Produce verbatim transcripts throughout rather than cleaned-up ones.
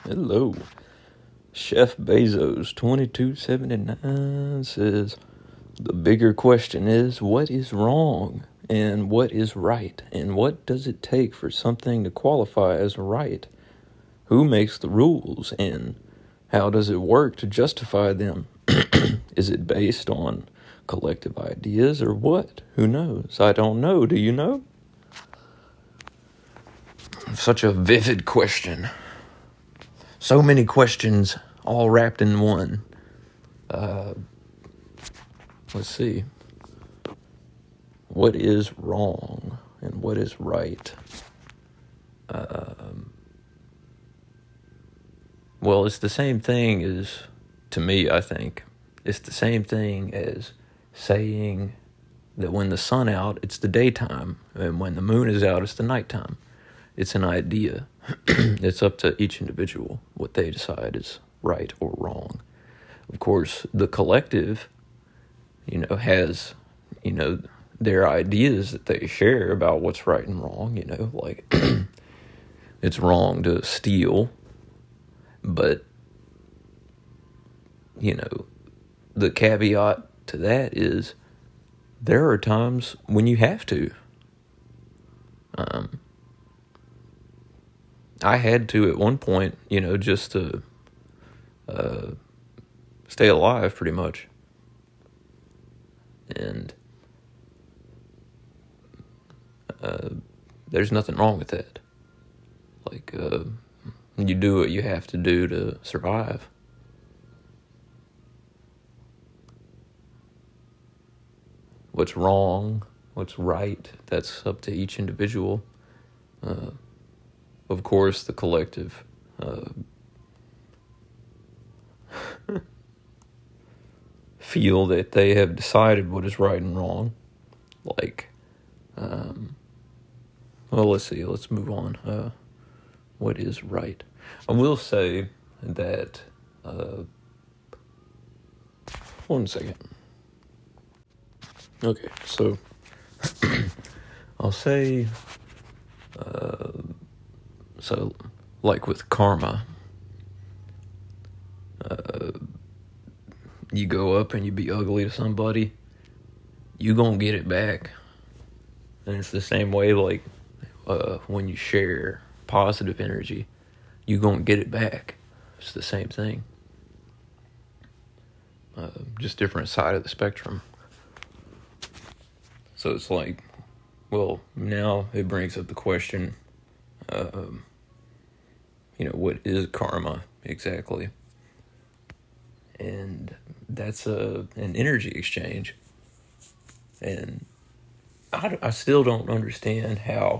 Hello. Chef Bezos twenty-two seventy-nine says, the bigger question is, what is wrong and what is right? And what does it take for something to qualify as right? Who makes the rules and how does it work to justify them? Is it based on collective ideas or what? Who knows? I don't know. Do you know? Such a vivid question. So many questions all wrapped in one. Uh, let's see. What is wrong and what is right? Um, well, it's the same thing as, to me, I think, it's the same thing as saying that when the sun's out, it's the daytime, and when the moon is out, it's the nighttime. It's an idea. It's up to each individual what they decide is right or wrong. Of course, the collective, you know, has, you know, their ideas that they share about what's right and wrong, you know, like it's wrong to steal, but, you know, the caveat to that is there are times when you have to. Um, I had to at one point, you know, just to uh, stay alive, pretty much. And uh, there's nothing wrong with that. Like, uh, you do what you have to do to survive. What's wrong, what's right, that's up to each individual. Uh, Of course, the collective uh, feel that they have decided what is right and wrong. Like, um, well, let's see, let's move on. Uh, what is right? I will say that, uh, one second. Okay, so, I'll say, uh, So, like with karma, uh, you go up and you be ugly to somebody, you gonna get it back. And it's the same way, like, uh, when you share positive energy, you gonna get it back. It's the same thing. Uh, just different side of the spectrum. So it's like, well, now it brings up the question, um, you know, what is karma exactly? And that's a an energy exchange. And I, I still don't understand how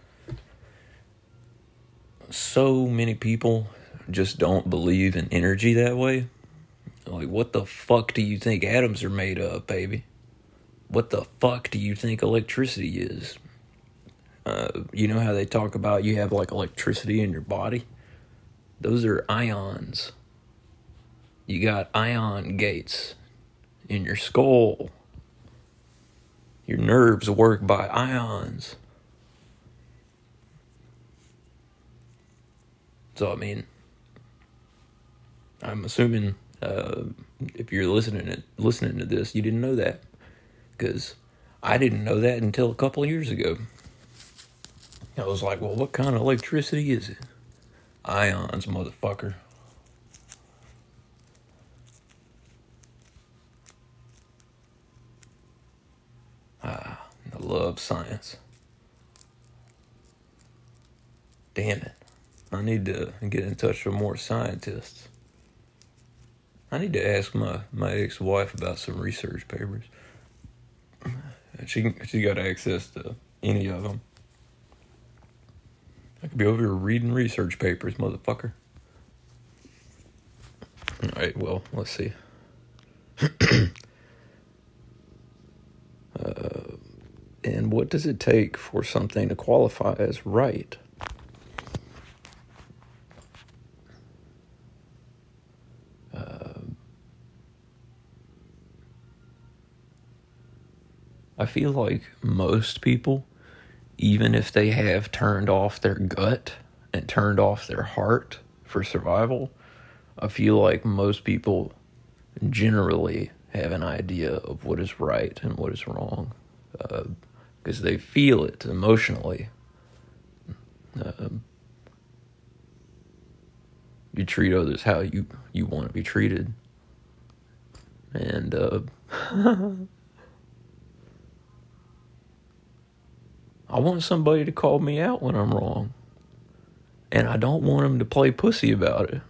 so many people just don't believe in energy that way. Like, what the fuck do you think atoms are made of, baby? What the fuck do you think electricity is? Uh, you know how they talk about you have, like, electricity in your body? Those are ions. You got ion gates in your skull. Your nerves work by ions. So, I mean, I'm assuming uh, if you're listening to, listening to this, you didn't know that. Because I didn't know that until a couple of years ago. I was like, well, what kind of electricity is it? Ions, motherfucker. Ah, I love science. Damn it. I need to get in touch with more scientists. I need to ask my, my ex-wife about some research papers. She she got access to any of them. I could be over here reading research papers, motherfucker. Alright, well, let's see. uh, and what does it take for something to qualify as right? Uh, I feel like most people, even if they have turned off their gut and turned off their heart for survival, I feel like most people generally have an idea of what is right and what is wrong, because uh, they feel it emotionally. Uh, you treat others how you, you want to be treated. And uh, I want somebody to call me out when I'm wrong. And I don't want them to play pussy about it.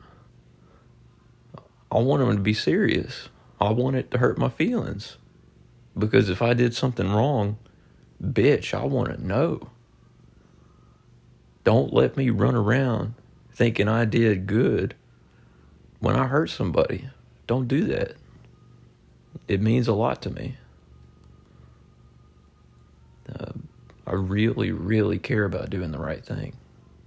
I want them to be serious. I want it to hurt my feelings. Because if I did something wrong, bitch, I want to know. Don't let me run around thinking I did good when I hurt somebody. Don't do that. It means a lot to me. Uh, I really, really care about doing the right thing.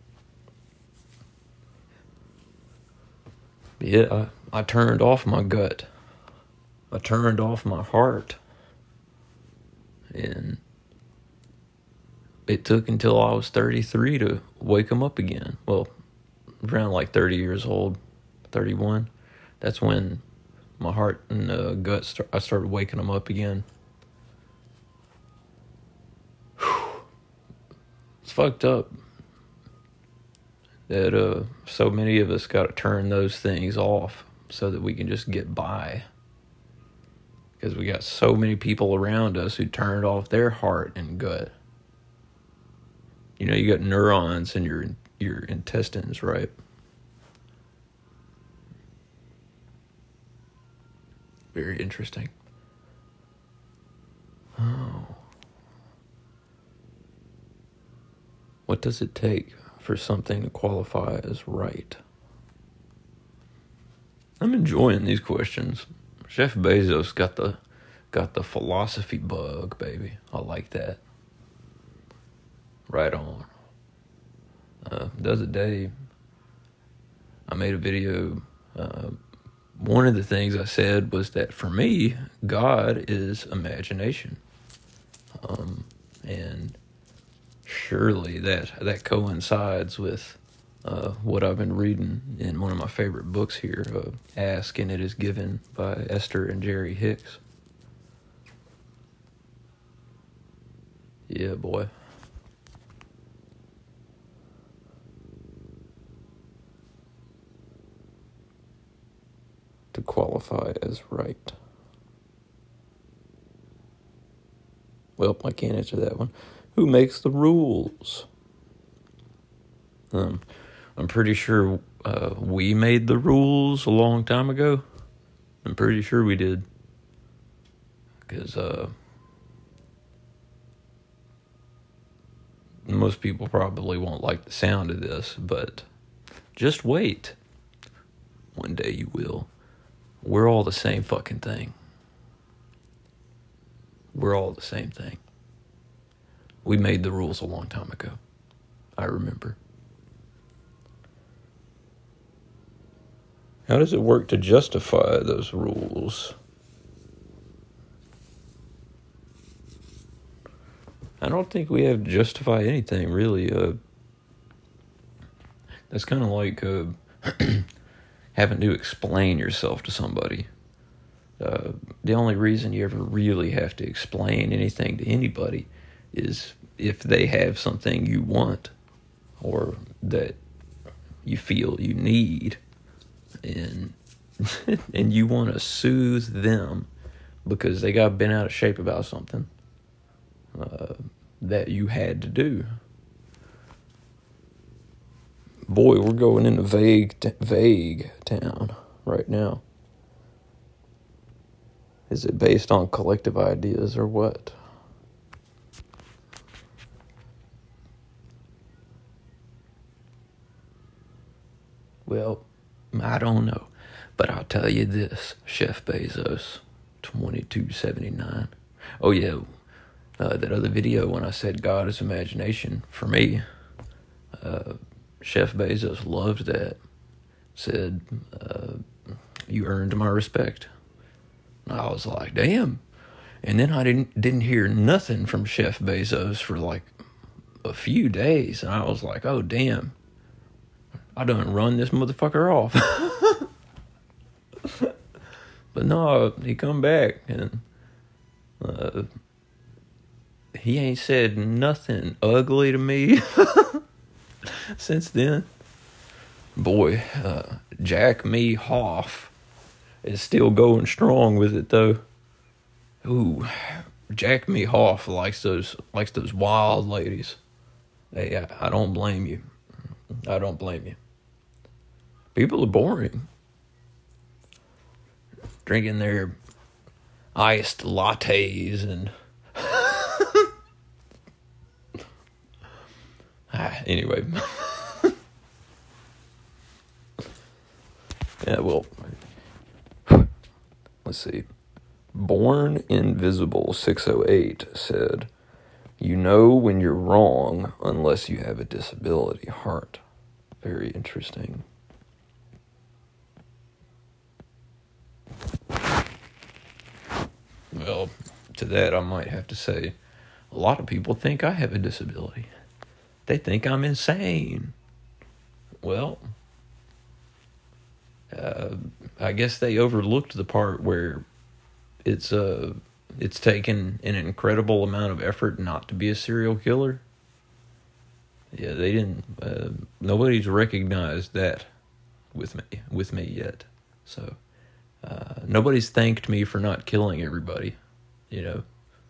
Yeah, I, I turned off my gut. I turned off my heart. And it took until I was thirty-three to wake them up again. Well, around like thirty years old, thirty-one. That's when my heart and uh, gut, start, I started waking them up again. Whew. It's fucked up that uh, so many of us got to turn those things off so that we can just get by. Because we got so many people around us who turned off their heart and gut. You know, you got neurons in your your intestines, right? Very interesting. Oh. What does it take for something to qualify as right? I'm enjoying these questions. Jeff Bezos got the got the philosophy bug, baby. I like that. Right on. Uh, the other day, I made a video. Uh, one of the things I said was that for me, God is imagination. Um, and surely that that coincides with uh, what I've been reading in one of my favorite books here, uh, Ask and It Is Given by Esther and Jerry Hicks. Yeah, boy. To qualify as right. Well, I can't answer that one. Who makes the rules? Um, I'm pretty sure uh, we made the rules a long time ago. I'm pretty sure we did. Because uh, most people probably won't like the sound of this, but just wait. One day you will. We're all the same fucking thing. We're all the same thing. We made the rules a long time ago. I remember. How does it work to justify those rules? I don't think we have to justify anything, really. Uh, that's kind of like uh, having to explain yourself to somebody. Uh, the only reason you ever really have to explain anything to anybody is if they have something you want or that you feel you need, and and you want to soothe them because they got bent out of shape about something uh, that you had to do. Boy, we're going into vague, t- vague town right now. Is it based on collective ideas or what? Well, I don't know. But I'll tell you this, Chef Bezos, twenty-two seventy-nine. Oh yeah, uh, that other video when I said God is imagination, for me, uh, Chef Bezos loved that. Said, uh, you earned my respect. And I was like, damn. And then I didn't didn't hear nothing from Chef Bezos for like a few days. And I was like, oh, damn. I done run this motherfucker off. But no, he come back, and uh, he ain't said nothing ugly to me since then. Boy, uh, Jack Me Hoff is still going strong with it, though. Ooh, Jack Me Hoff likes those likes those wild ladies. Hey, I, I don't blame you. I don't blame you. People are boring. Drinking their iced lattes and... ah, anyway. Yeah, well... Let's see. Born Invisible six oh eight said, "You know when you're wrong unless you have a disability." Heart. Very interesting. Well, to that I might have to say, a lot of people think I have a disability. They think I'm insane. Well, uh, I guess they overlooked the part where it's uh, it's taken an incredible amount of effort not to be a serial killer. Yeah, they didn't. Uh, nobody's recognized that with me with me yet. So uh, nobody's thanked me for not killing everybody. You know,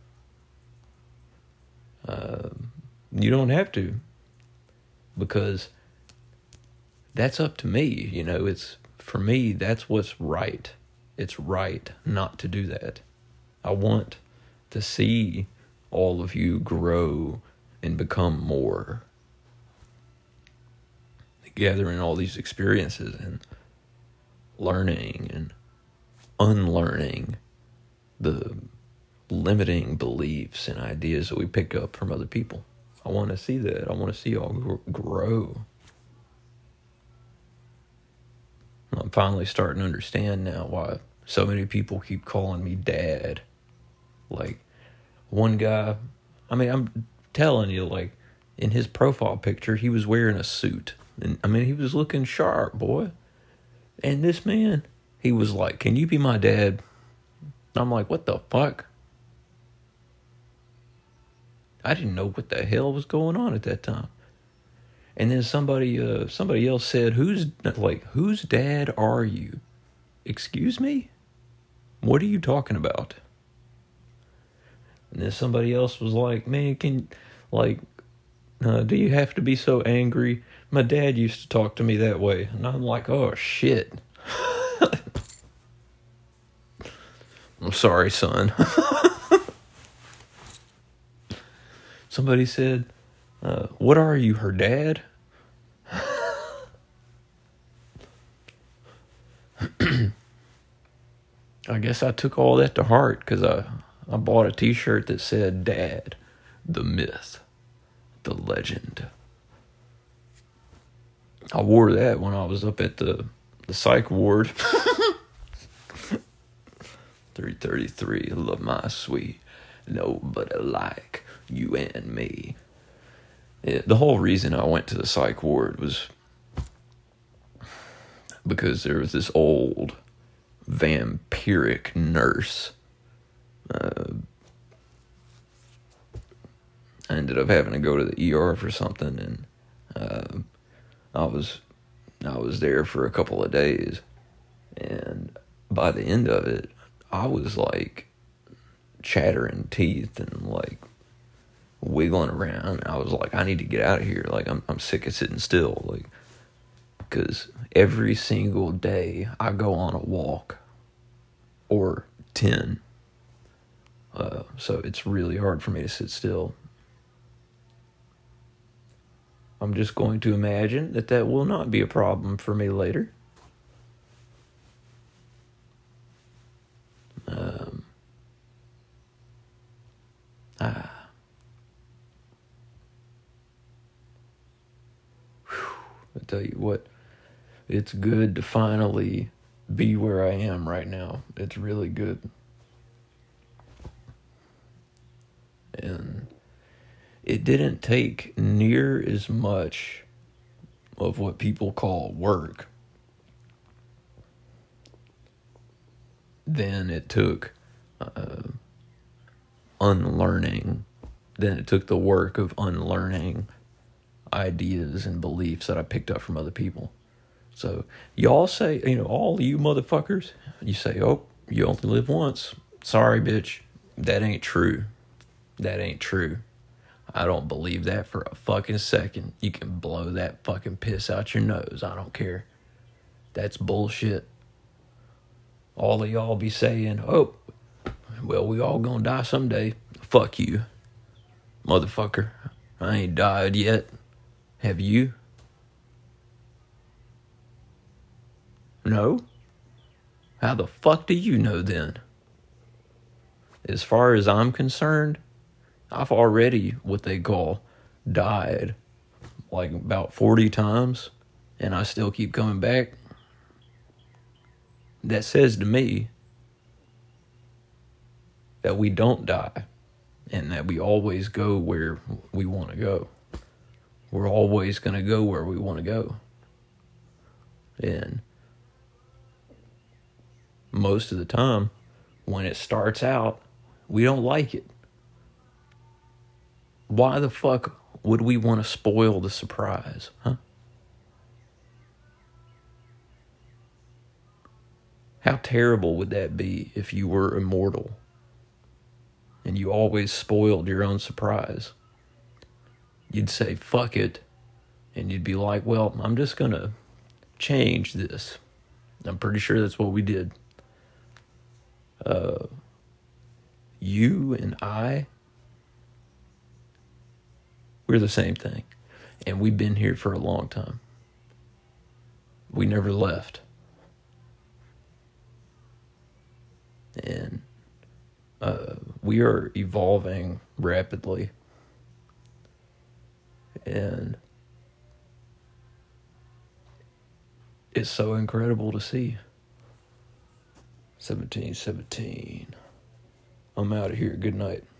uh, you don't have to, because that's up to me. You know, it's for me. That's what's right. It's right not to do that. I want to see all of you grow and become more. Gathering all these experiences and learning and unlearning the limiting beliefs and ideas that we pick up from other people. I want to see that. I want to see y'all grow. I'm finally starting to understand now why so many people keep calling me dad. Like, one guy, I mean, I'm telling you, like, in his profile picture, he was wearing a suit. And, I mean, he was looking sharp, boy. And this man, he was like, "Can you be my dad?" And I'm like, what the fuck? I didn't know what the hell was going on at that time. And then somebody, uh, somebody else said, "Who's like, whose dad are you?" Excuse me? What are you talking about? And then somebody else was like, "Man, can, like, uh, do you have to be so angry? My dad used to talk to me that way." And I'm like, oh, shit. I'm sorry, son. Somebody said, uh, "What are you, her dad?" I guess I took all that to heart, because I, I bought a t-shirt that said, "Dad, the myth, the legend." I wore that when I was up at the, the psych ward. three thirty-three, love my sweet, nobody like you and me. It, the whole reason I went to the psych ward was because there was this old vampiric nurse. Uh, I ended up having to go to the E R for something, and uh, I was I was there for a couple of days, and by the end of it, I was like chattering teeth and like wiggling around. I was like, I need to get out of here. Like, I'm I'm sick of sitting still. Like, because every single day I go on a walk or ten. Uh, so it's really hard for me to sit still. I'm just going to imagine that that will not be a problem for me later. Um, ah. Whew. I tell you what, it's good to finally be where I am right now. It's really good. And it didn't take near as much of what people call work, then it took uh, unlearning. Then it took the work of unlearning ideas and beliefs that I picked up from other people. So y'all say, you know, all you motherfuckers, you say, oh, you only live once. Sorry, bitch. That ain't true. That ain't true. I don't believe that for a fucking second. You can blow that fucking piss out your nose. I don't care. That's bullshit. All of y'all be saying, oh, well, we all gonna die someday. Fuck you, motherfucker. I ain't died yet. Have you? No? How the fuck do you know then? As far as I'm concerned, I've already, what they call, died like about forty times, and I still keep coming back. That says to me that we don't die, and that we always go where we want to go. We're always going to go where we want to go. And most of the time, when it starts out, we don't like it. Why the fuck would we want to spoil the surprise, huh? How terrible would that be if you were immortal and you always spoiled your own surprise? You'd say, fuck it, and you'd be like, well, I'm just going to change this. I'm pretty sure that's what we did. Uh, you and I, we're the same thing, and we've been here for a long time. We never left. And uh, we are evolving rapidly. And it's so incredible to see. seventeen seventeen. I'm out of here. Good night.